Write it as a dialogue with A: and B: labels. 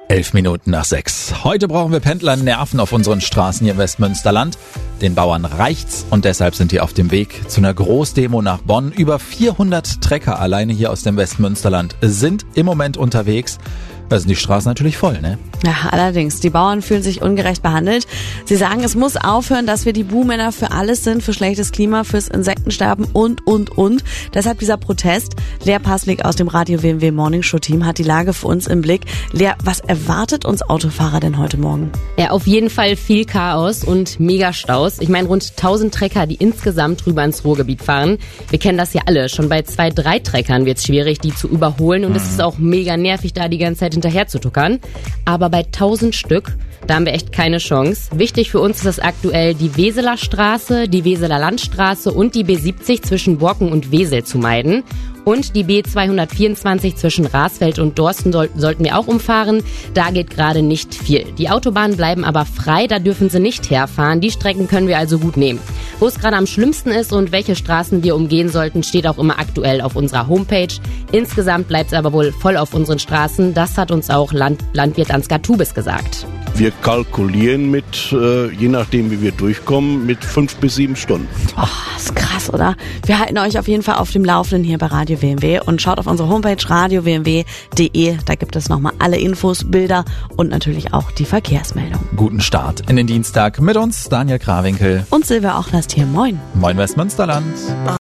A: 6:11. Heute brauchen wir Pendler Nerven auf unseren Straßen hier im Westmünsterland. Den Bauern reicht's und deshalb sind die auf dem Weg zu einer Großdemo nach Bonn. Über 400 Trecker alleine hier aus dem Westmünsterland sind im Moment unterwegs. Da sind die Straßen natürlich voll, ne?
B: Ja, allerdings. Die Bauern fühlen sich ungerecht behandelt. Sie sagen, es muss aufhören, dass wir die Buhmänner für alles sind, für schlechtes Klima, fürs Insektensterben und. Deshalb dieser Protest. Lea Paslik aus dem Radio WMW Morning Show Team hat die Lage für uns im Blick. Lea, was erwartet uns Autofahrer denn heute Morgen?
C: Ja, auf jeden Fall viel Chaos und mega Staus. Ich meine, rund 1000 Trecker, die insgesamt rüber ins Ruhrgebiet fahren. Wir kennen das ja alle. Schon bei 2, 3 Treckern wird es schwierig, die zu überholen. Und es ist auch mega nervig, da die ganze Zeit hinterher zu tuckern. Aber bei 1000 Stück, da haben wir echt keine Chance. Wichtig für uns ist es aktuell, die Weseler Straße, die Weseler Landstraße und die B70 zwischen Borken und Wesel zu meiden. Und die B224 zwischen Rasfeld und Dorsten sollten wir auch umfahren. Da geht gerade nicht viel. Die Autobahnen bleiben aber frei, da dürfen sie nicht herfahren. Die Strecken können wir also gut nehmen. Wo es gerade am schlimmsten ist und welche Straßen wir umgehen sollten, steht auch immer aktuell auf unserer Homepage. Insgesamt bleibt es aber wohl voll auf unseren Straßen. Das hat uns auch Landwirt Ansgar Tubis gesagt.
D: Wir kalkulieren mit, je nachdem wie wir durchkommen, mit 5 bis 7 Stunden.
B: Oh, ist krass, oder? Wir halten euch auf jeden Fall auf dem Laufenden hier bei Radio WMW und schaut auf unsere Homepage radiowmw.de. Da gibt es nochmal alle Infos, Bilder und natürlich auch die Verkehrsmeldung.
A: Guten Start in den Dienstag mit uns, Daniel Krawinkel
B: Und Silvia Ochlast hier. Moin.
A: Moin Westmünsterland.